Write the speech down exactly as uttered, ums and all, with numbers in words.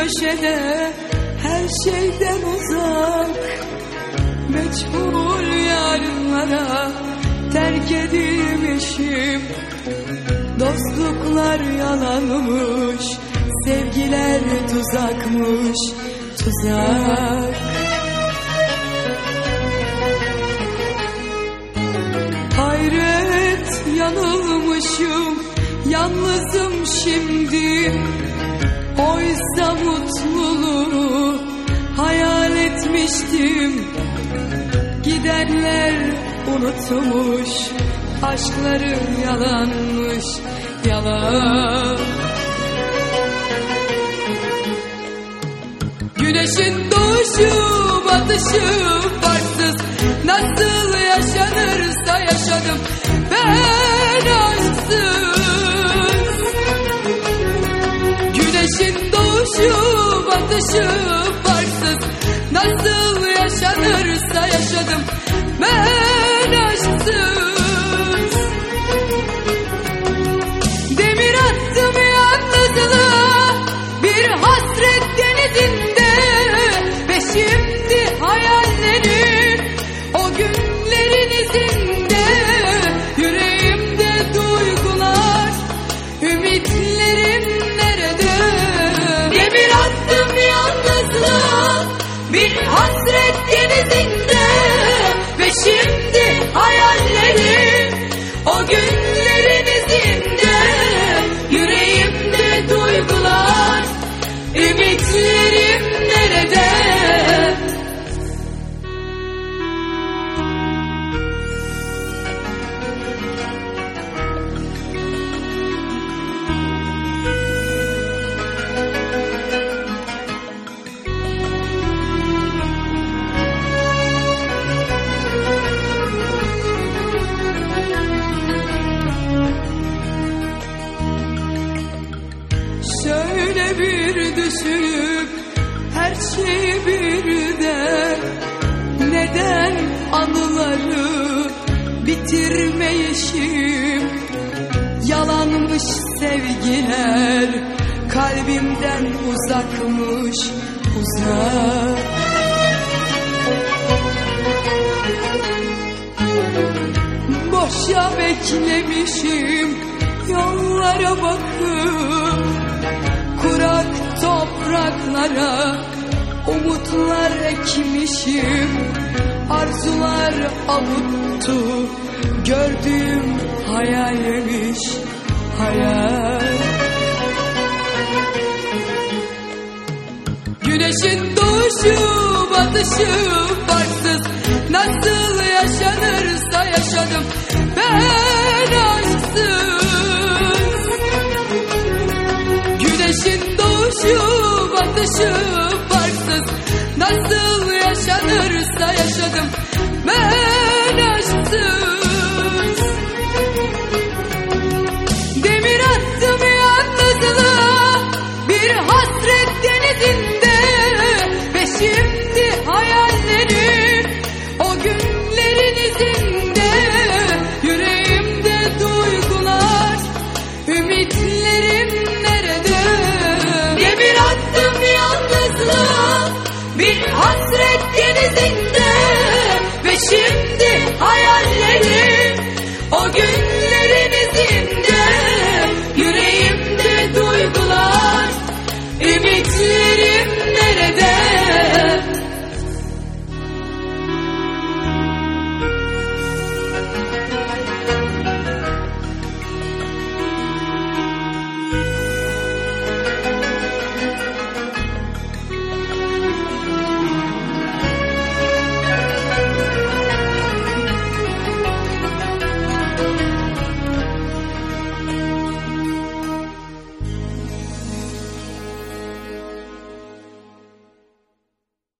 köşede, her şeyden uzak, meçhul yarınlara terk edilmişim. Dostluklar yalanmış, sevgiler tuzakmış, tuzak. Hayret, yanılmışım, yalnızım şimdi. Oysa mutluluğu hayal etmiştim. Gidenler unutmuş, aşkları yalanmış, yalan. Güneşin doğuşu batışı farksız, nasıl yaşanırsa yaşadım ben aşksız. Güneşin doğuşu batışı farksız, nasıl yaşanırsa yaşadım ben aşksız. Demir attım yalnızlığa bir hasret denizinde, ve şimdi hayallerim o günlerin izinde. Yüreğimde duygular, ümitlerim nerede? Demir attım yalnızlığa bir hasret denizinde, ve şimdi hayallerim o günlerin izinde. Yüreğimde duygular, ümitlerim nerede? Şöyle bir düşünüp her şeyi birden, neden anıları bitirmeyişim? Yalanmış sevgiler, kalbimden uzakmış, uzak. Boşa beklemişim yollara bakıp, kurak topraklara umutlar ekmişim. Arzular avuttu, gördüğüm hayalmiş, hayal. Güneşin doğuşu batışı farksız, nasıl yaşanırsa yaşadım ben aşksız. Güneşin doğuşu batışı farksız, nasıl yaşanırsa